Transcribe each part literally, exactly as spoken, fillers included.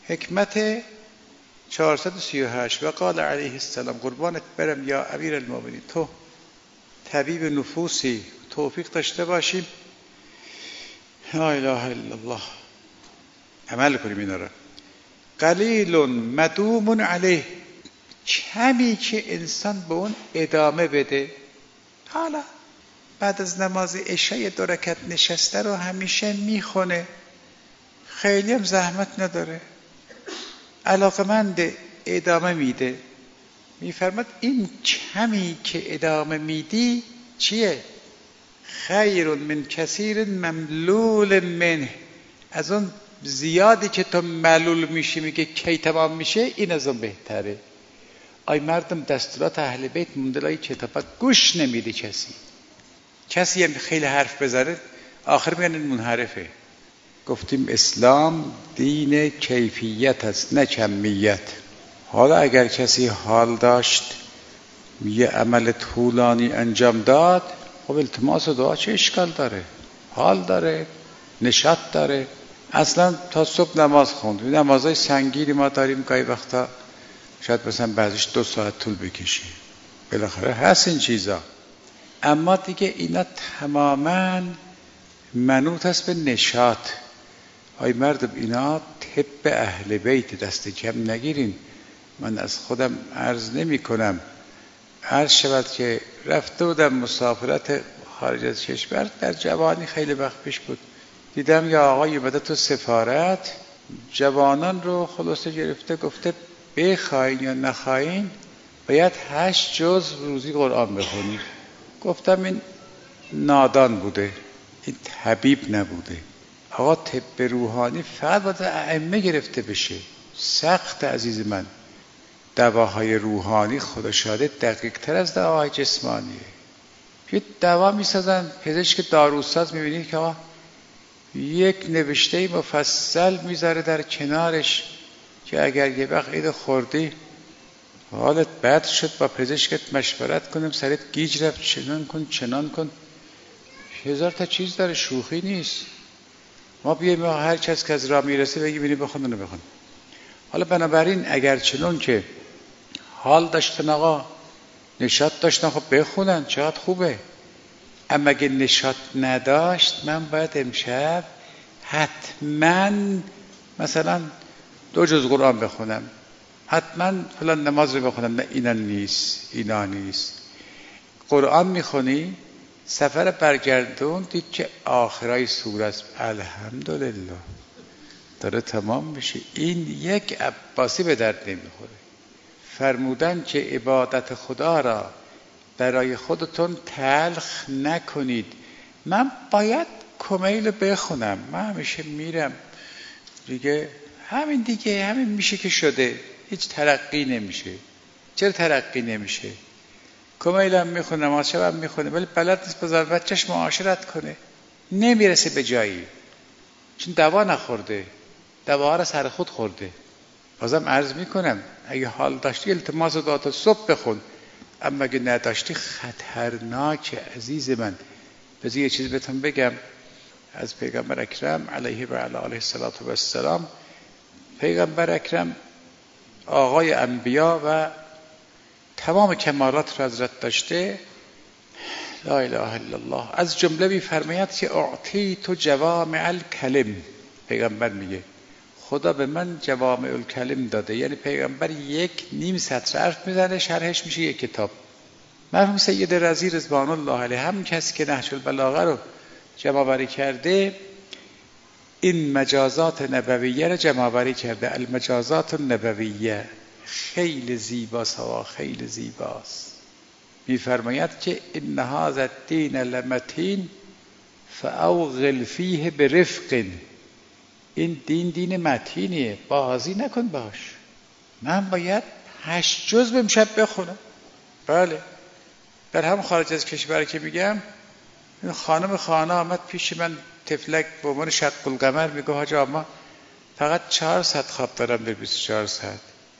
حکمت چهارصد و سی و هشت و قال علیه السلام قربانت برم یا امیر المؤمنین تو طبیب نفوسی توفیق داشته باشیم لا اله الا الله عمل کنیم اینا را. قلیل مدوم علیه، کمی که انسان به اون ادامه بده. حالا بعد از نماز عشای دو رکعت نشسته رو همیشه میخونه، خیلی هم زحمت نداره، علاقمند ادامه میده. میفرماد این کمی که ادامه میدی چیه؟ خیر من کثیر مملول منه، از اون زیادی که تو ملول میشی میگه کی تمام میشه، این از اون بهتره. آی مردم دستورات اهل بیت مندلای کتابت گوش نمیده. کسی کسی هم خیلی حرف بزنه آخر میگن این منحرفه. گفتیم اسلام دین کیفیت است نه کمیت. حالا اگر کسی حال داشت یه عمل طولانی انجام داد، خب التماس و دعا چه اشکال داره؟ حال داره، نشاط داره. اصلا تا صبح نماز خوند. نمازهای سنگینی ما داریم گاهی وقتا شاید مثلا بعضیش دو ساعت طول بکشه، بالاخره هست این چیزا. اما دیگه اینا تماما منوط است به نشاط. آی مردم اینا طب اهل بیت، دست کم نگیرین. من از خودم عرض نمی کنم، عرض شود که رفته بودم مسافرت خارج از کشور در جوانی، خیلی وقت پیش بود. دیدم یا آقای اومده تو سفارت جوانان رو خلاصه گرفته گفته بخواین یا نخواین باید هشت جز روزی قرآن بخونید. گفتم این نادان بوده، این طبیب نبوده. آقا طب روحانی فقط باید ائمه گرفته بشه. سخت عزیز من، دواهای روحانی خدا شاهده دقیق تر از دواهای جسمانیه. یه دوا میسازن، پزشک داروساز میبینید که آقا یک نوشته مفصل میذاره در کنارش که اگر یه وقت عید خوردی حالت بد شد با پزشکت مشورت کنیم، سرت گیج رفت، چنان کن چنان کن، هزار تا چیز داره، شوخی نیست. ما بیاییم هر کس که از راه میرسه بگی بینی بخون اونو بخون. حالا بنابراین اگر چنون که حال داشتن آقا، نشاط داشتن، خب بخونن، چقدر خوبه. اما اگه نشاط نداشت، من باید امشب حتما مثلا دو جز قرآن بخونم، حتما فلان نماز رو بخونم. نه اینا نیست، اینا نیست. قرآن میخونی، سفر برگردون دید که آخرای سوره است، الحمدلله داره تمام میشه. این یک عباسی به درد نمیخوره. فرمودن که عبادت خدا را برای خودتون تلخ نکنید. من باید کمیل بخونم، من همیشه میرم دیگه، همین دیگه، همین میشه که شده، هیچ ترقی نمیشه. چرا ترقی نمیشه؟ کمیل هم میخونه، نماز شب هم میخونه، ولی بلد نیست بذار بچهش معاشرت کنه، نمیرسه به جایی، چون دوا نخورده، دواها را سر خود خورده. بازم عرض میکنم اگه حال داشتی التماس و دعا تا صبح بخون، اما اگه نداشتی خطرناک عزیز من. بذار یه چیز بهتون بگم از پیغمبر اکرم علیه و علی آله السلام. پیغمبر اکرم آقای انبیا و تمام کمالات را حضرت داشته. لا اله الا الله. از جمله می‌فرماید که اعطیت جوامع الکلم. پیغمبر میگه خدا به من جوامع الکلم داده، یعنی پیغمبر یک نیم سطر حرف میزنه شرحش میشه یک کتاب. مرحوم سید رضی رضوان الله علیه، هم کسی که نهج البلاغه رو جمع آوری کرده، این مجازات نبویه رو جمع آوری کرده. المجازات النبویه خیلی زیباست و خیلی زیباست. میفرماید که ان هذا الدین لمتین فاوغل فیه برفق. این دین دین متینیه، بازی نکن باش. من باید هشت جز امشب بخونم. بله، در هم خارج از کشور که میگم، این خانم خانه آمد پیش من تفلک به عنوان شق القمر، میگه حاج آقا فقط چهار ساعت خواب دارم به بیست و چهار ساعت.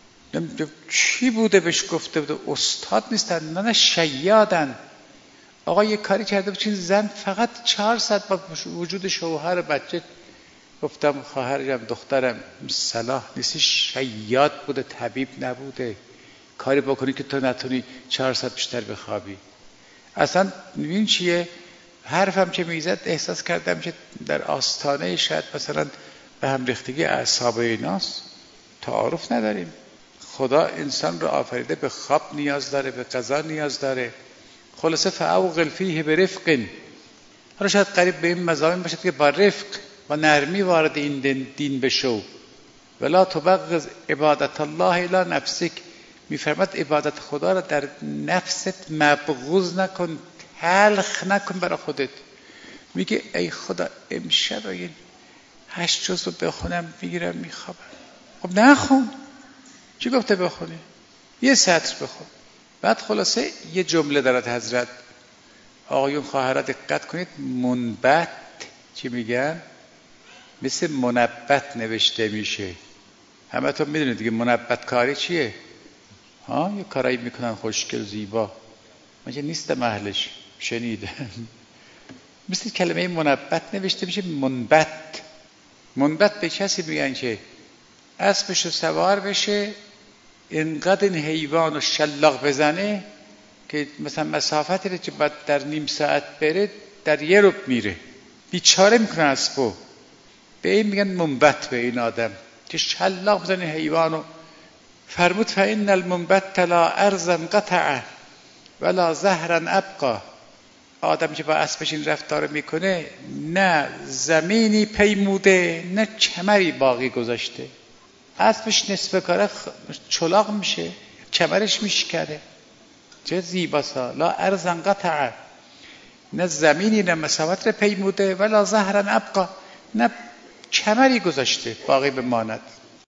چی بوده بهش گفته بوده؟ استاد نیستن، نه نه شیادن. آقا یه کاری کرده بچین زن فقط چهار ساعت با وجود شوهر و بچه گفتم خواهرم دخترم صلاح نیستی، شیاد بوده طبیب نبوده، کاری بکنی که تو نتونی چهار ساعت بیشتر بخوابی. اصلا این چیه؟ حرفم که میزد احساس کردم که در آستانه شاید مثلا به هم ریختگی اعصاب ایناست. تعارف نداریم. خدا انسان رو آفریده به خواب نیاز داره، به غذا نیاز داره. خلاصه فاوقل فیه برفق. حالا شاید قریب به این مضامین باشد که با رفق و نرمی وارد این دین, دین بشو. ولا تبغض عبادت الله الی نفسک. میفرماد عبادت خدا را در نفست مبغوض نکن، تلخ نکن برای خودت. میگه ای خدا امشب این هشت جز رو بخونم میگیرم میخوابم. خب نخون. چی گفته بخونی؟ یه سطر بخون. بعد خلاصه یه جمله دارد حضرت. آقایون خواهرات دقت کنید، منبت چی میگن؟ مثل منبت نوشته میشه. همه تو میدونید دیگه منبت کاری چیه؟ ها یه کارایی میکنن خوشگل زیبا. من که نیستم اهلش، شنیدم. مثل کلمه منبت نوشته میشه منبت. منبت به کسی میگن که اسبش رو سوار بشه، اینقدر این حیوان رو شلاق بزنه که مثلا مسافتی رو که باید در نیم ساعت بره در یه ربع میره. بیچاره میکنن اسبو. به این میگن منبت به این آدم که شلاق بزنه حیوان رو. فرمود فإن المنبت لا ارضا قطع ولا زهرا ابقا. آدم که با اسبش این رفتار میکنه نه زمینی پیموده نه کمری باقی گذاشته. اسبش نصف کاره چلاق میشه، کمرش میشکنه. چه زیباسا. لا ارضا قطع، نه زمینی نه مسافت رو پیموده، ولا زهرا ابقا، نه کمری گذاشته باقی بماند.